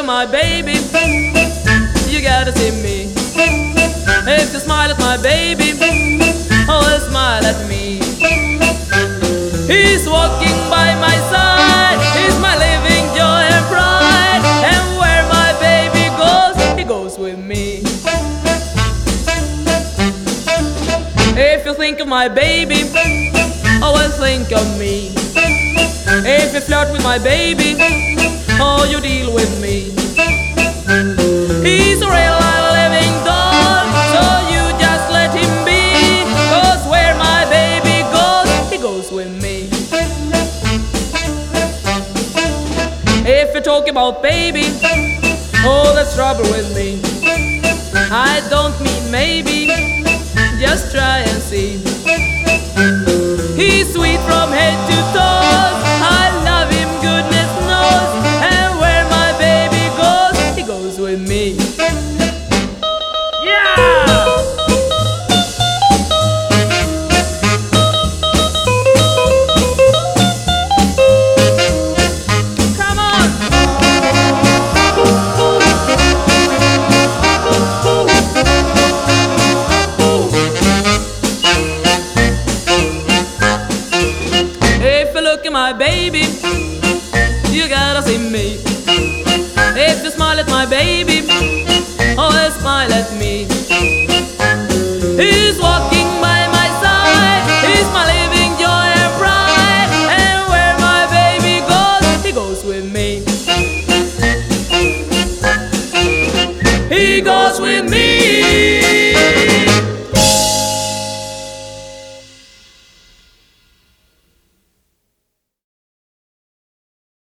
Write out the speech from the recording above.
at my baby, you gotta see me. If you smile at my baby, oh, smile at me. He's walking by my side, he's my living joy and pride, and where my baby goes, he goes with me. If you think of my baby, oh, well, think of me. If you flirt with my baby, oh, you deal with me. He's a real living doll, so you just let him be, 'cause where my baby goes, he goes with me. If you talk about baby, oh, that's trouble with me. I don't mean maybe, just try and see. He's sweet from head to toe, I love him, goodness knows, and where my baby goes, he goes with me. Yeah! Come on! If you look at my baby, you gotta see me. If you smile at my baby, oh, smile at me.